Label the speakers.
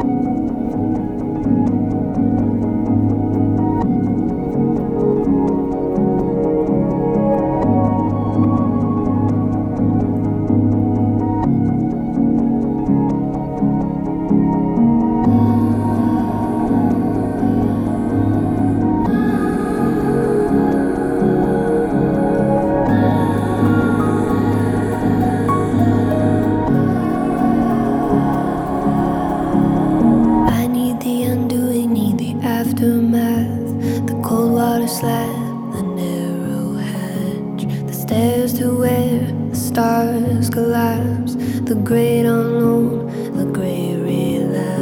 Speaker 1: I need the undoing, need the aftermath. The cold water slab, the narrow hatch, the stairs to where the stars collapse, the great unknown.